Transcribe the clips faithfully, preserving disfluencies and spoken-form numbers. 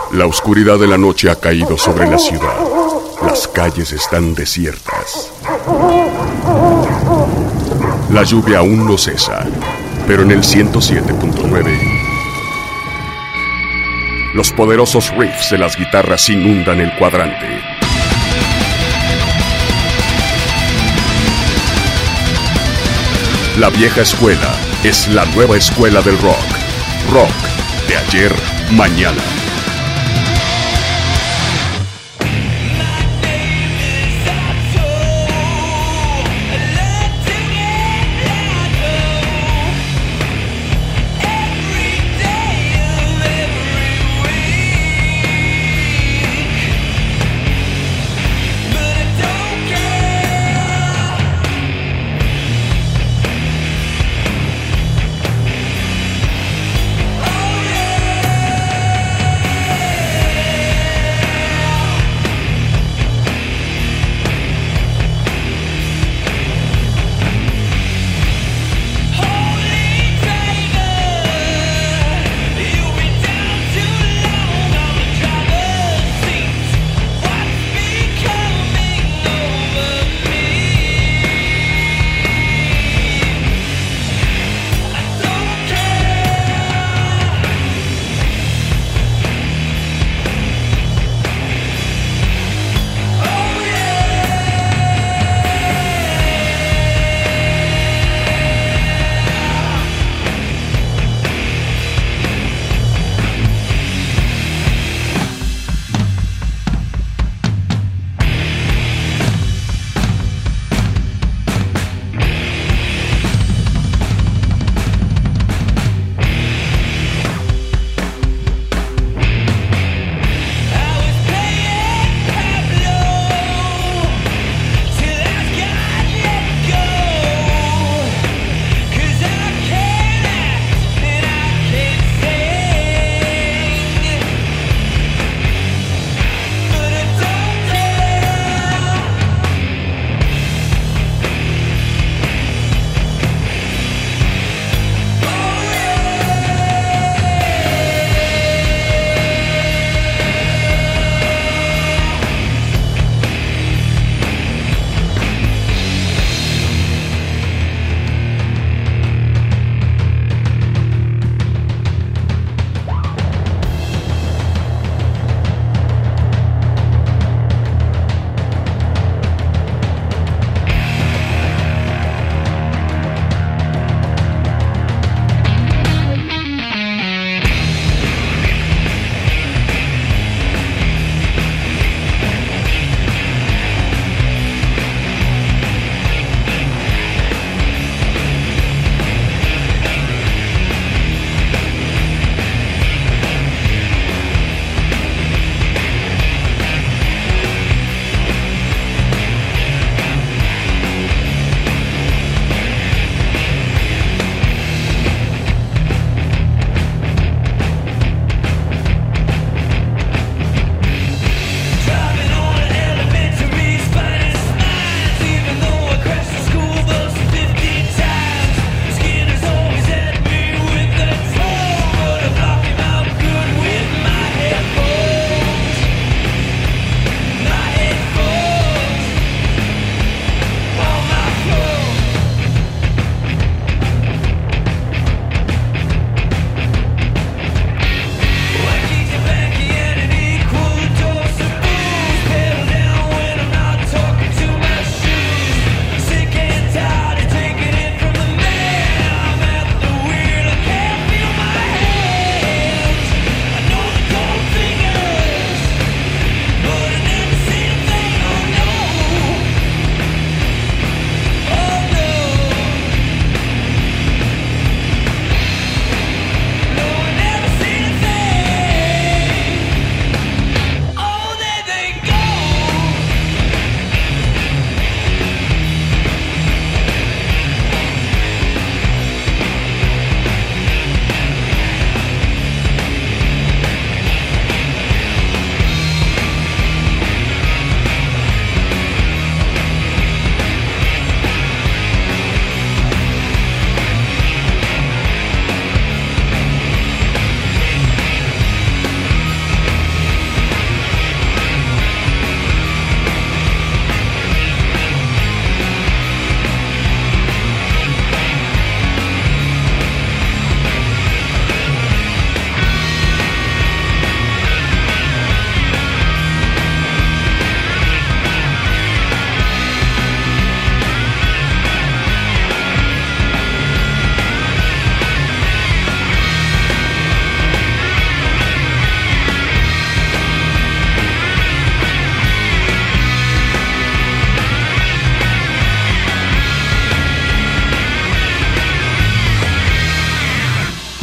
La oscuridad de la noche ha caído sobre la ciudad. Las calles están desiertas. La lluvia aún no cesa, pero en el ciento siete punto nueve los poderosos riffs de las guitarras inundan el cuadrante. La vieja escuela es la nueva escuela del rock. Rock de ayer, mañana.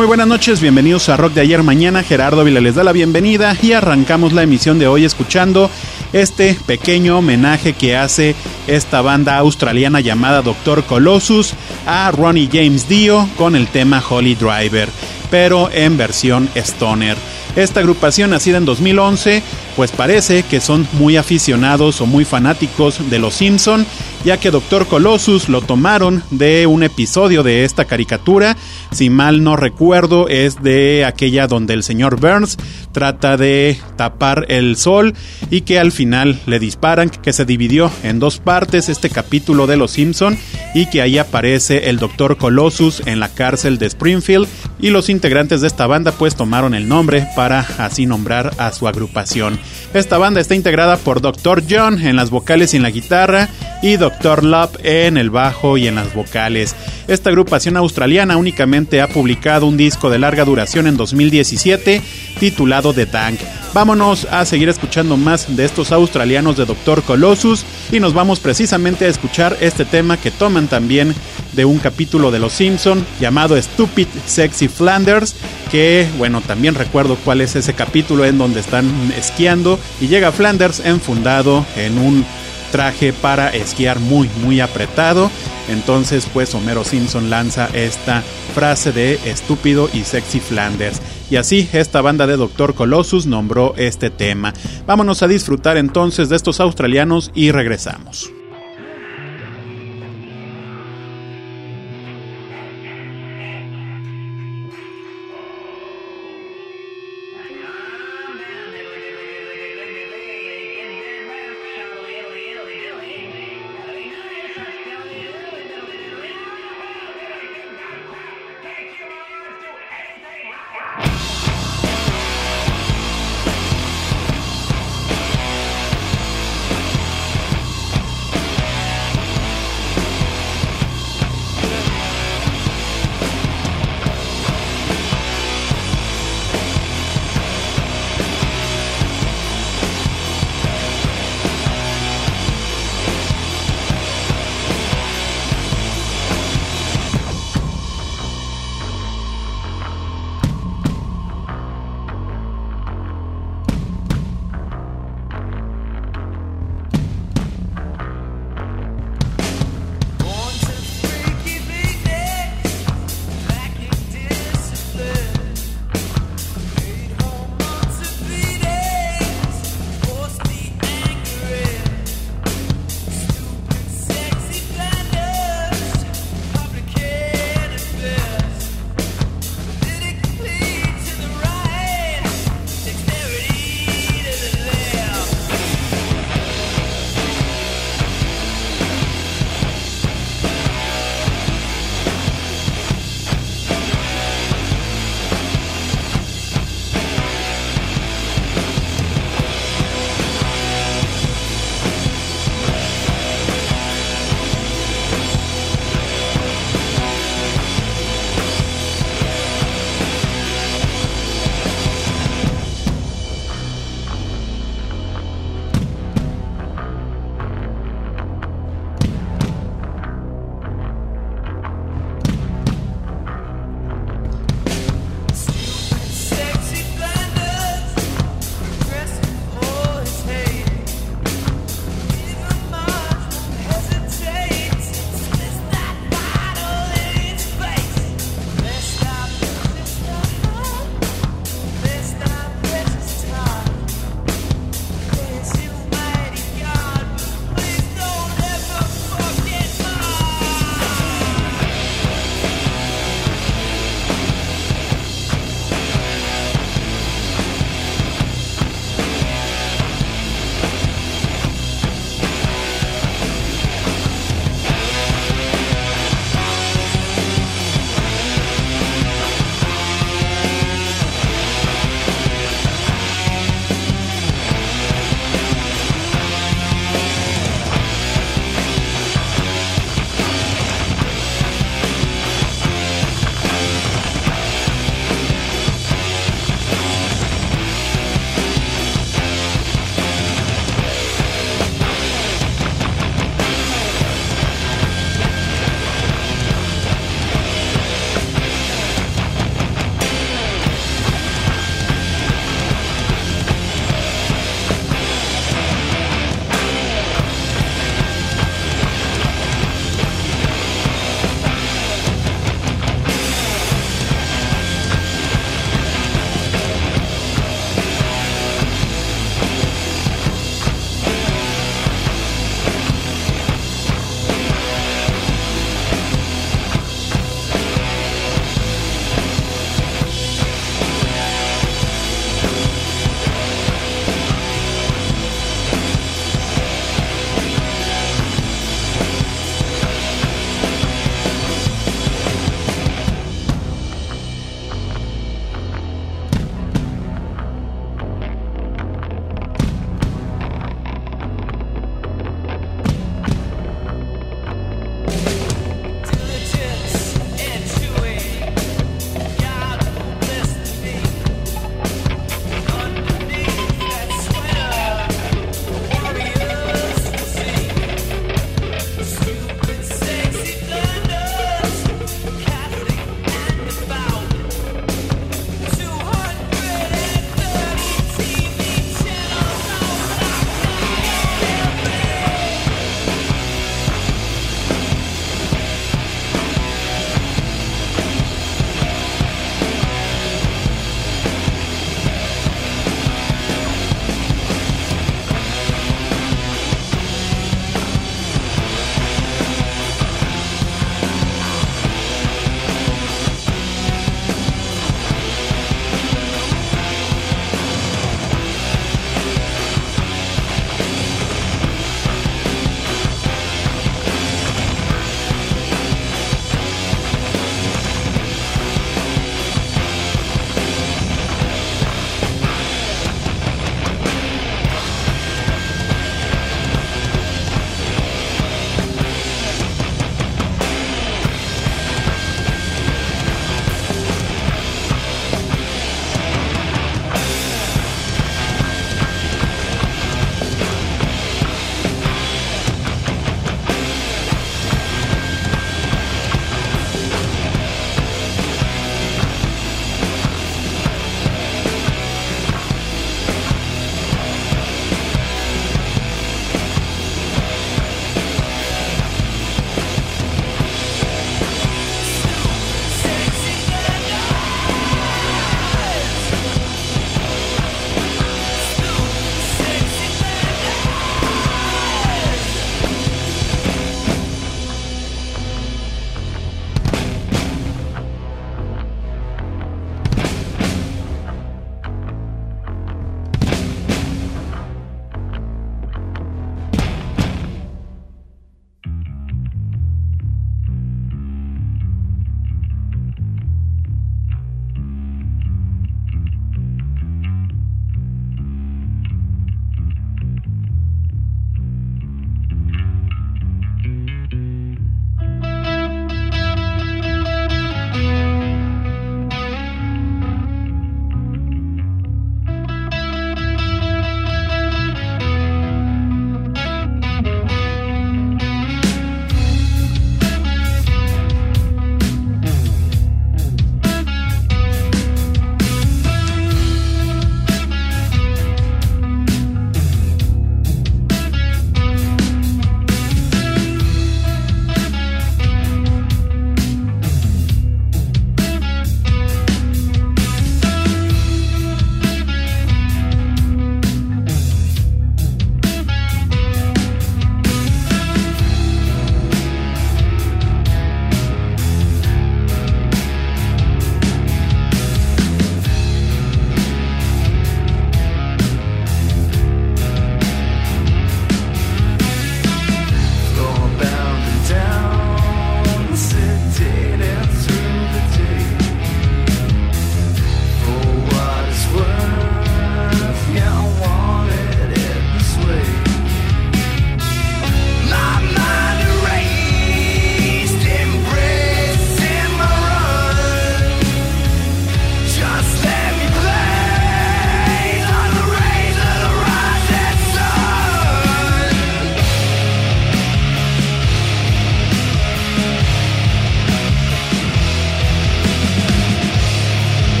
Muy buenas noches, bienvenidos a Rock de Ayer Mañana. Gerardo Vila les da la bienvenida y arrancamos la emisión de hoy escuchando este pequeño homenaje que hace esta banda australiana llamada Doctor Colossus a Ronnie James Dio con el tema Holy Driver, pero en versión stoner. Esta agrupación, nacida en dos mil once, pues parece que son muy aficionados o muy fanáticos de Los Simpson, ya que Doctor Colossus lo tomaron de un episodio de esta caricatura. Si mal no recuerdo, es de aquella donde el señor Burns trata de tapar el sol y que al final le disparan, que se dividió en dos partes este capítulo de Los Simpson, y que ahí aparece el Doctor Colossus en la cárcel de Springfield, y los integrantes de esta banda pues tomaron el nombre para así nombrar a su agrupación. Esta banda está integrada por Doctor John en las vocales y en la guitarra y Doctor Love en el bajo y en las vocales. Esta agrupación australiana únicamente ha publicado un disco de larga duración en dos mil diecisiete titulado The Tank. Vámonos a seguir escuchando más de estos australianos de Doctor Colossus y nos vamos precisamente a escuchar este tema que toman también de un capítulo de Los Simpson llamado Stupid Sexy Flanders, que bueno, también recuerdo cuál es ese capítulo en donde están esquiando y llega Flanders enfundado en un traje para esquiar muy muy apretado. Entonces pues Homero Simpson lanza esta frase de estúpido y sexy Flanders, y así esta banda de Doctor Colossus nombró este tema. Vámonos a disfrutar entonces de estos australianos y regresamos.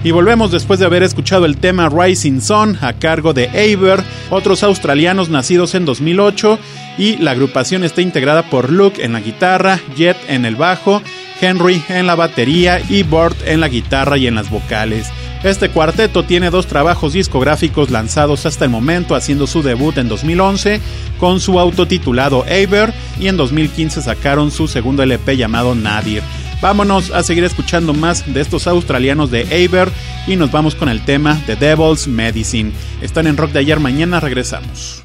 Y volvemos después de haber escuchado el tema Rising Sun a cargo de Aver, otros australianos nacidos en dos mil ocho, y la agrupación está integrada por Luke en la guitarra, Jet en el bajo, Henry en la batería y Burt en la guitarra y en las vocales. Este cuarteto tiene dos trabajos discográficos lanzados hasta el momento, haciendo su debut en dos mil once con su autotitulado Aver, y en dos mil quince sacaron su segundo L P llamado Nadir. Vámonos a seguir escuchando más de estos australianos de Aver y nos vamos con el tema The Devil's Medicine. Están en Rock de Ayer Mañana, regresamos.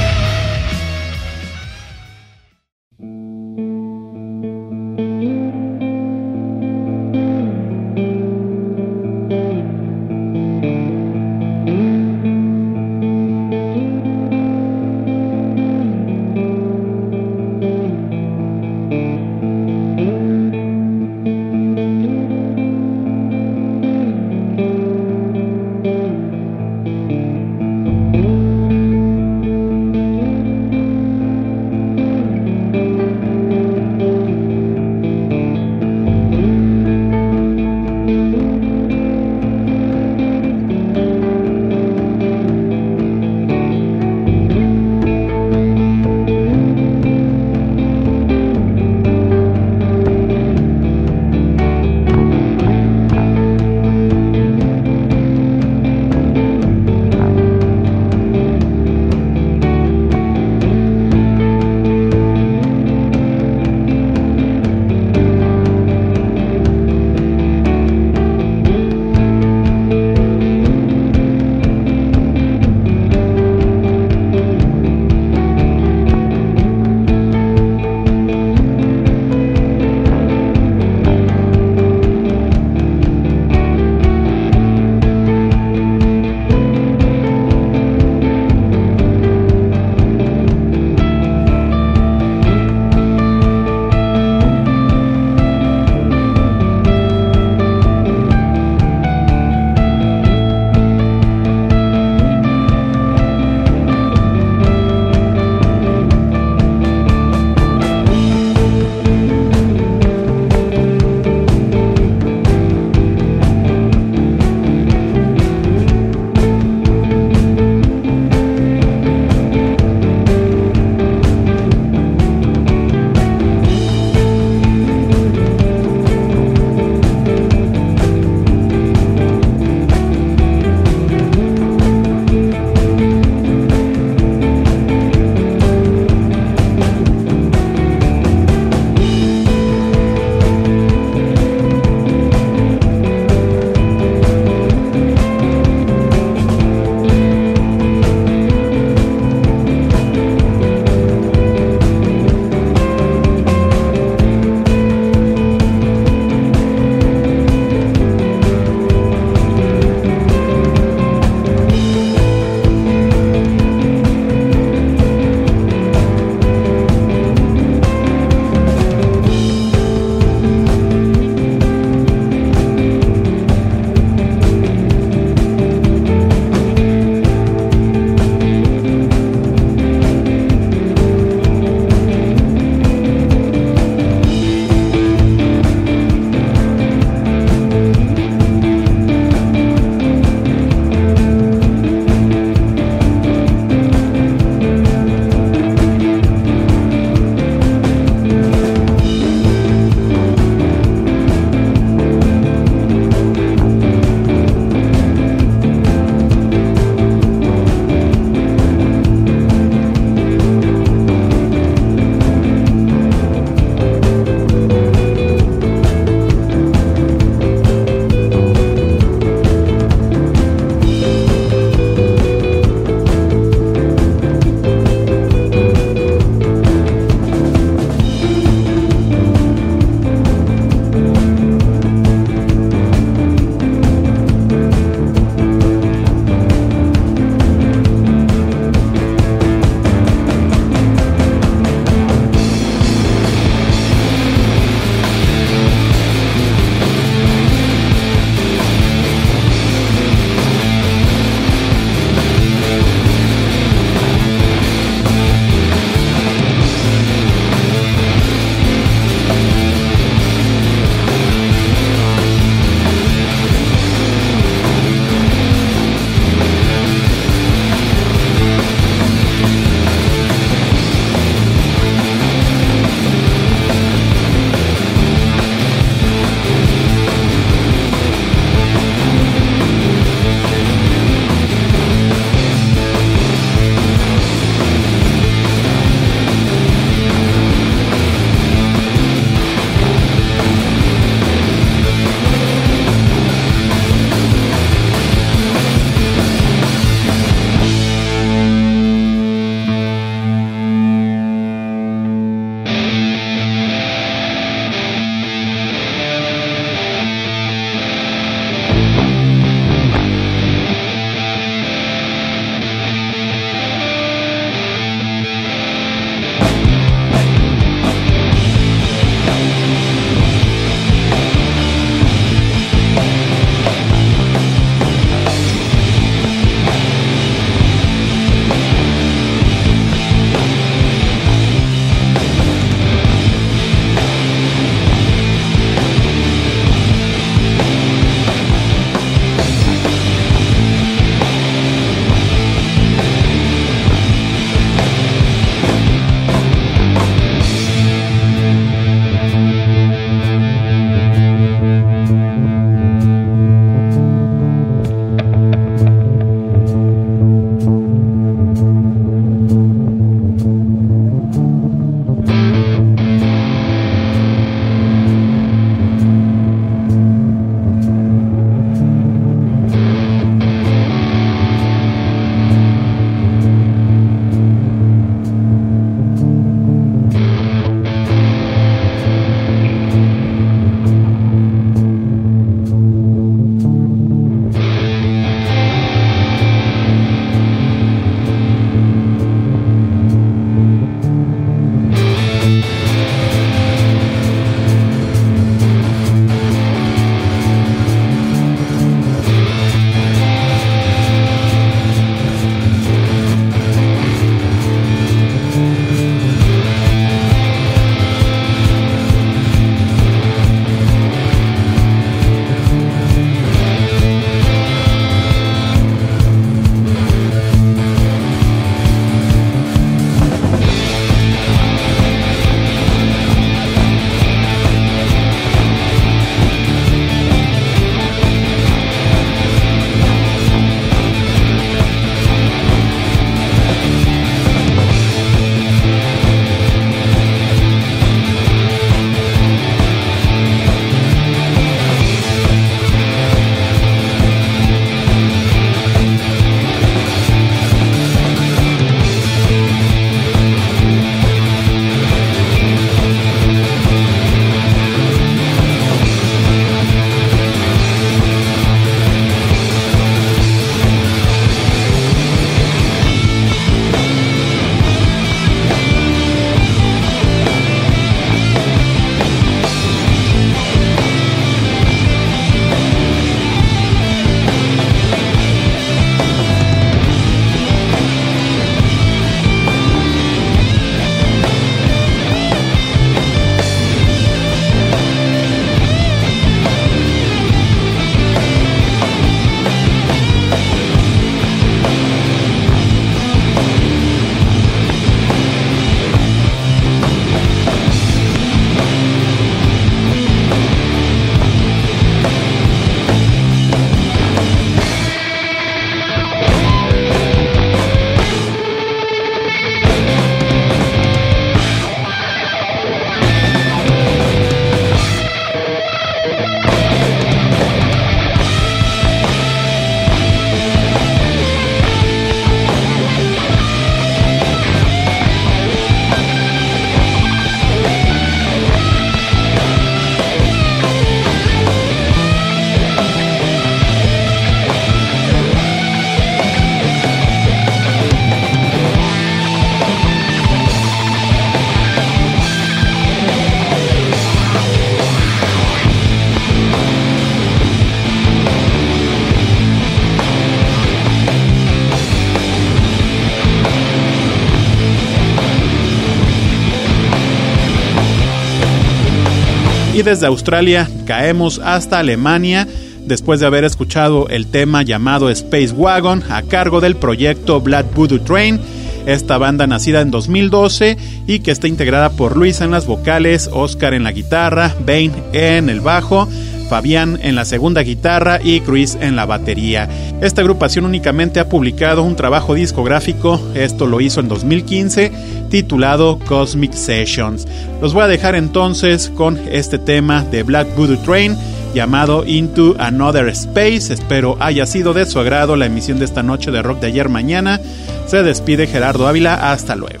Y desde Australia caemos hasta Alemania, después de haber escuchado el tema llamado Space Wagon a cargo del proyecto Black Voodoo Train. Esta banda nacida en dos mil doce y que está integrada por Luis en las vocales, Oscar en la guitarra, Bane en el bajo, Fabián en la segunda guitarra y Chris en la batería. Esta agrupación únicamente ha publicado un trabajo discográfico, esto lo hizo en dos mil quince, titulado Cosmic Sessions. Los voy a dejar entonces con este tema de Black Voodoo Train llamado Into Another Space. Espero haya sido de su agrado la emisión de esta noche de Rock de Ayer Mañana. Se despide Gerardo Ávila, hasta luego.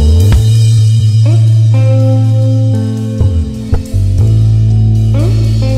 Mm-hmm.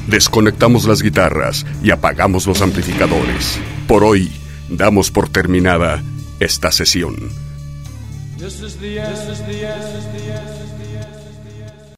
Desconectamos las guitarras y apagamos los amplificadores. Por hoy, damos por terminada esta sesión. This is the end. This is the end.